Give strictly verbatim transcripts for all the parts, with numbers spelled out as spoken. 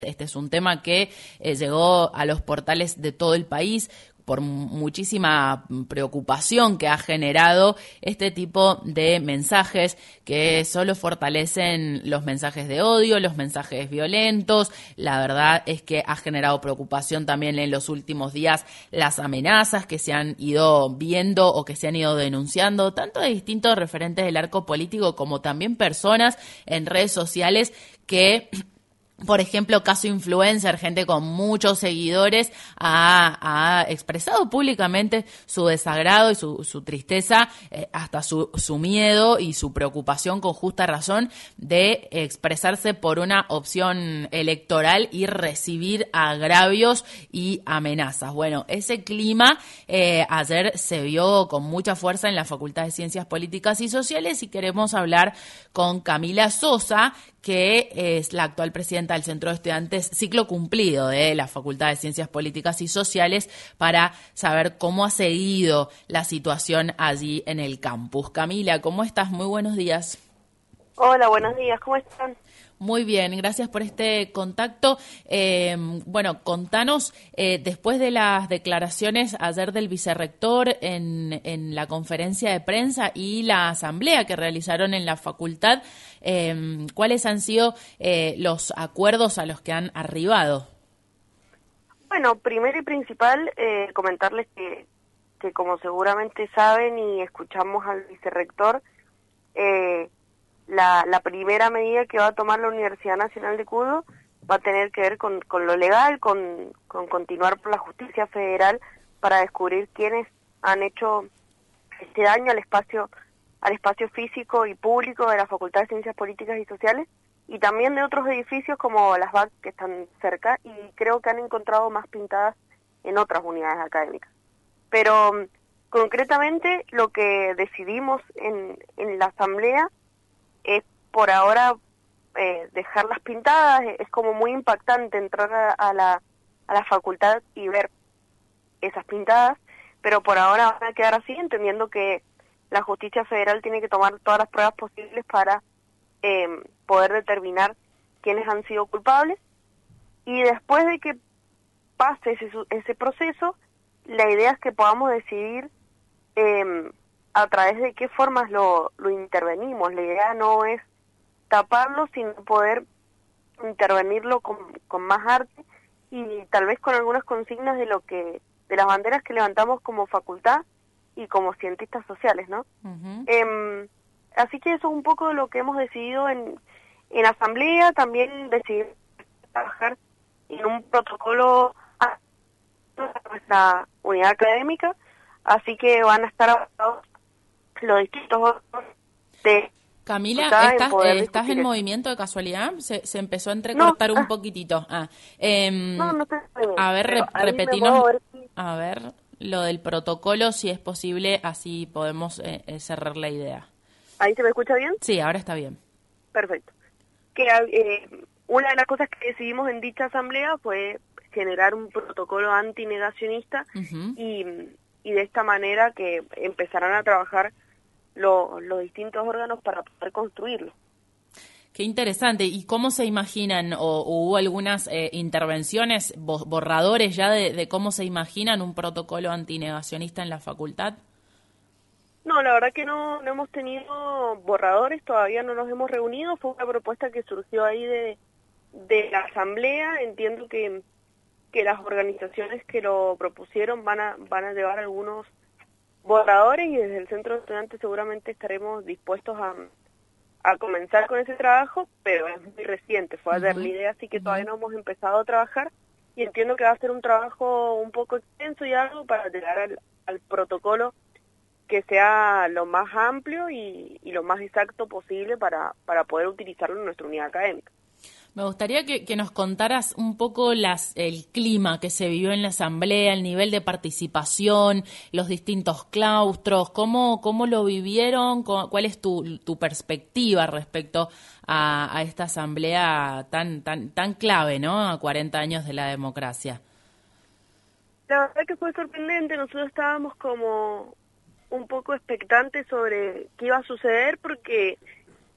Este es un tema que eh, llegó a los portales de todo el país por muchísima preocupación que ha generado este tipo de mensajes que solo fortalecen los mensajes de odio, los mensajes violentos. La verdad es que ha generado preocupación también en los últimos días las amenazas que se han ido viendo o que se han ido denunciando, tanto de distintos referentes del arco político como también personas en redes sociales que... Por ejemplo, caso influencer, gente con muchos seguidores, ha, ha expresado públicamente su desagrado y su, su tristeza, eh, hasta su, su miedo y su preocupación con justa razón de expresarse por una opción electoral y recibir agravios y amenazas. Bueno, ese clima eh, ayer se vio con mucha fuerza en la Facultad de Ciencias Políticas y Sociales y queremos hablar con Camila Sosa, que es la actual presidenta del Centro de Estudiantes Ciclo Cumplido de la Facultad de Ciencias Políticas y Sociales, para saber cómo ha seguido la situación allí en el campus. Camila, ¿cómo estás? Muy buenos días. Hola, buenos días, ¿cómo están? Muy bien, gracias por este contacto. Eh, bueno, contanos, eh, después de las declaraciones ayer del vicerrector en, en la conferencia de prensa y la asamblea que realizaron en la facultad, eh, ¿cuáles han sido eh, los acuerdos a los que han arribado? Bueno, primero y principal, eh, comentarles que, que como seguramente saben y escuchamos al vicerrector, eh, La, la primera medida que va a tomar la Universidad Nacional de Cuyo va a tener que ver con, con lo legal, con, con continuar por la justicia federal para descubrir quiénes han hecho este daño al espacio, al espacio físico y público de la Facultad de Ciencias Políticas y Sociales y también de otros edificios como las B A C que están cerca, y creo que han encontrado más pintadas en otras unidades académicas. Pero concretamente lo que decidimos en, en la asamblea es por ahora eh, dejarlas pintadas. Es como muy impactante entrar a, a, la, a la facultad y ver esas pintadas, pero por ahora van a quedar así, entendiendo que la justicia federal tiene que tomar todas las pruebas posibles para eh, poder determinar quiénes han sido culpables, y después de que pase ese, ese proceso, la idea es que podamos decidir eh, a través de qué formas lo, lo intervenimos. La idea no es taparlo, sino poder intervenirlo con, con más arte y tal vez con algunas consignas de lo que de las banderas que levantamos como facultad y como cientistas sociales, ¿no? Uh-huh. Eh, así que eso es un poco de lo que hemos decidido en, en asamblea. También decidimos trabajar en un protocolo a nuestra unidad académica, así que van a estar avanzados los distintos de... Camila, ¿estás, eh, ¿estás en movimiento de casualidad? Se, se empezó a entrecortar no, un ah, poquitito. Ah, eh, no, no estoy bien, a ver, re, repetinos, ver si... a ver, lo del protocolo, si es posible, así podemos eh, cerrar la idea. ¿Ahí se me escucha bien? Sí, ahora está bien. Perfecto. Que eh, una de las cosas que decidimos en dicha asamblea fue generar un protocolo antinegacionista, uh-huh. y, y de esta manera que empezarán a trabajar Lo, los distintos órganos para poder construirlo. Qué interesante. ¿Y cómo se imaginan, o, o hubo algunas eh, intervenciones, borradores ya de, de cómo se imaginan un protocolo antinegacionista en la facultad? No, la verdad que no, no hemos tenido borradores, todavía no nos hemos reunido. Fue una propuesta que surgió ahí de, de la asamblea. Entiendo que, que las organizaciones que lo propusieron van a, van a llevar algunos borradores, y desde el Centro de Estudiantes seguramente estaremos dispuestos a, a comenzar con ese trabajo, pero es muy reciente, fue ayer uh-huh. la idea, así que uh-huh. todavía no hemos empezado a trabajar, y entiendo que va a ser un trabajo un poco extenso y algo para llegar al, al protocolo que sea lo más amplio y, y lo más exacto posible para, para poder utilizarlo en nuestra unidad académica. Me gustaría que, que nos contaras un poco las, el clima que se vivió en la asamblea, el nivel de participación, los distintos claustros, cómo, cómo lo vivieron, cuál es tu, tu perspectiva respecto a, a esta asamblea tan, tan, tan clave, ¿no? A cuarenta años de la democracia. La verdad que fue sorprendente. Nosotros estábamos como un poco expectantes sobre qué iba a suceder, porque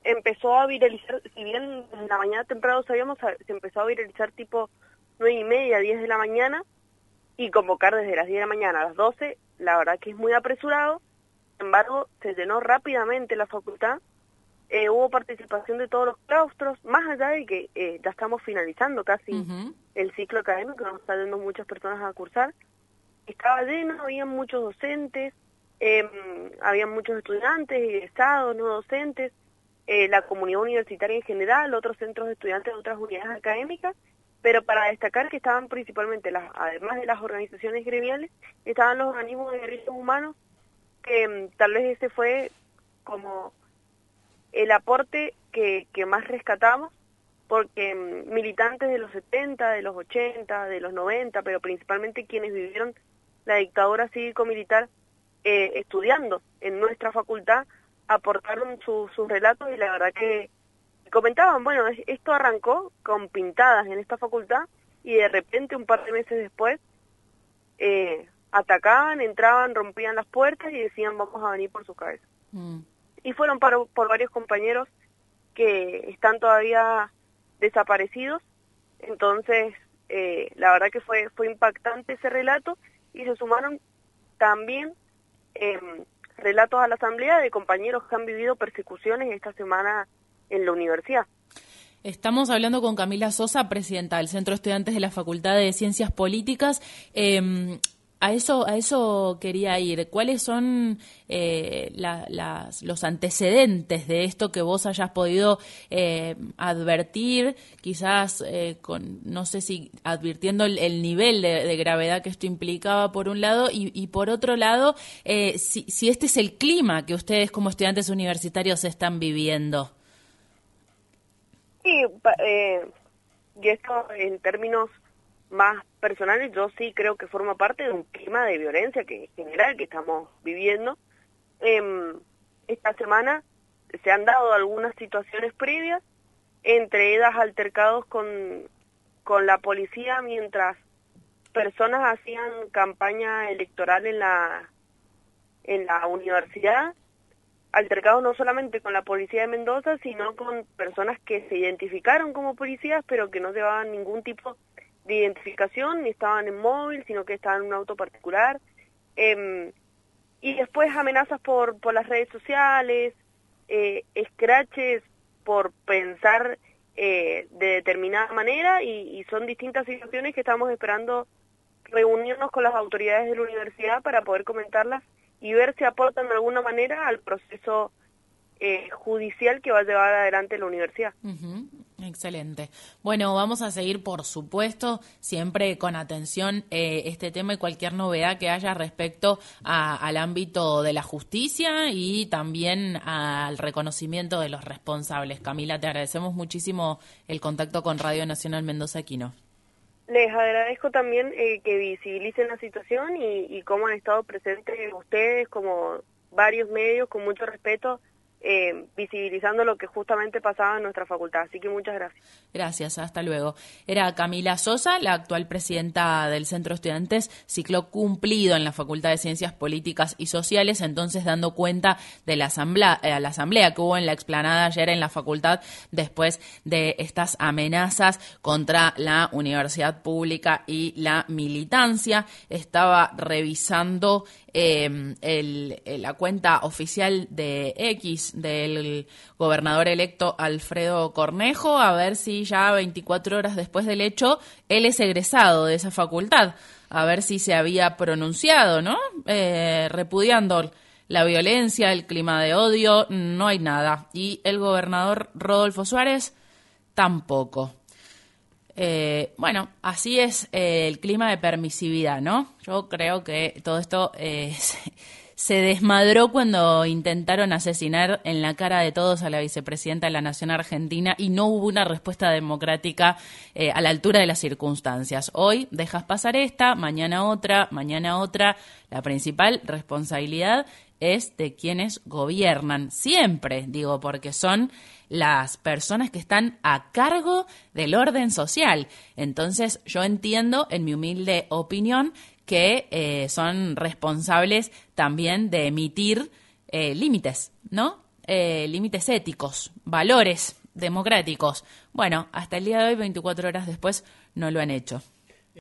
empezó a viralizar, si bien en la mañana temprano sabíamos, se empezó a viralizar tipo nueve y media, diez de la mañana, y convocar desde las diez de la mañana a las doce, la verdad que es muy apresurado. Sin embargo, se llenó rápidamente la facultad, eh, hubo participación de todos los claustros, más allá de que eh, ya estamos finalizando casi uh-huh. el ciclo académico, nos están yendo muchas personas a cursar. Estaba lleno, había muchos docentes, eh, había muchos estudiantes, egresados, no docentes, eh, la comunidad universitaria en general, otros centros de estudiantes de otras unidades académicas, pero para destacar que estaban principalmente, las, además de las organizaciones gremiales, estaban los organismos de derechos humanos, que um, tal vez ese fue como el aporte que, que más rescatamos, porque um, militantes de los setenta, de los ochenta, de los noventa, pero principalmente quienes vivieron la dictadura cívico-militar eh, estudiando en nuestra facultad, aportaron su, sus relatos y la verdad que comentaban, bueno, esto arrancó con pintadas en esta facultad y de repente un par de meses después eh, atacaban, entraban, rompían las puertas y decían vamos a venir por sus cabezas. Mm. Y fueron por, por varios compañeros que están todavía desaparecidos, entonces eh, la verdad que fue, fue impactante ese relato y se sumaron también eh, relatos a la asamblea de compañeros que han vivido persecuciones esta semana en la universidad. Estamos hablando con Camila Sosa, presidenta del Centro de Estudiantes de la Facultad de Ciencias Políticas. Eh, a eso, a eso quería ir. ¿Cuáles son eh, la, las, los antecedentes de esto que vos hayas podido eh, advertir? Quizás, eh, con, no sé si advirtiendo el, el nivel de, de gravedad que esto implicaba por un lado y, y por otro lado, eh, si, si este es el clima que ustedes como estudiantes universitarios están viviendo. Sí, eh, y esto en términos más personales, yo sí creo que forma parte de un clima de violencia que en general que estamos viviendo. Eh, esta semana se han dado algunas situaciones previas, entre ellas altercados con, con la policía mientras personas hacían campaña electoral en la, en la universidad, altercados no solamente con la policía de Mendoza, sino con personas que se identificaron como policías, pero que no llevaban ningún tipo de identificación, ni estaban en móvil, sino que estaban en un auto particular. Eh, y después amenazas por, por las redes sociales, eh, escraches por pensar eh, de determinada manera, y, y son distintas situaciones que estamos esperando reunirnos con las autoridades de la universidad para poder comentarlas y ver si aportan de alguna manera al proceso eh, judicial que va a llevar adelante la universidad. Uh-huh. Excelente. Bueno, vamos a seguir, por supuesto, siempre con atención eh, este tema y cualquier novedad que haya respecto a, al ámbito de la justicia y también al reconocimiento de los responsables. Camila, te agradecemos muchísimo el contacto con Radio Nacional Mendoza Aquino. Les agradezco también eh, que visibilicen la situación y, y cómo han estado presentes ustedes, como varios medios, con mucho respeto, eh, visibilizando lo que justamente pasaba en nuestra facultad. Así que muchas gracias. Gracias, hasta luego. Era Camila Sosa, la actual presidenta del Centro de Estudiantes, ciclo cumplido en la Facultad de Ciencias Políticas y Sociales, entonces dando cuenta de la asamblea, eh, la asamblea que hubo en la explanada ayer en la facultad después de estas amenazas contra la universidad pública y la militancia. Estaba revisando eh, el, la cuenta oficial de X del gobernador electo Alfredo Cornejo, a ver si ya veinticuatro horas después del hecho, él es egresado de esa facultad, a ver si se había pronunciado, ¿no? Eh, repudiando la violencia, el clima de odio, no hay nada. Y el gobernador Rodolfo Suárez, tampoco. Eh, bueno, así es eh, el clima de permisividad, ¿no? Yo creo que todo esto eh, se, se desmadró cuando intentaron asesinar en la cara de todos a la vicepresidenta de la Nación Argentina y no hubo una respuesta democrática eh, a la altura de las circunstancias. Hoy dejas pasar esta, mañana otra, mañana otra. La principal responsabilidad es de quienes gobiernan, siempre, digo, porque son las personas que están a cargo del orden social. Entonces, yo entiendo, en mi humilde opinión, que eh, son responsables también de emitir eh, límites, ¿no? eh, límites éticos, valores democráticos. Bueno, hasta el día de hoy, veinticuatro horas después, no lo han hecho.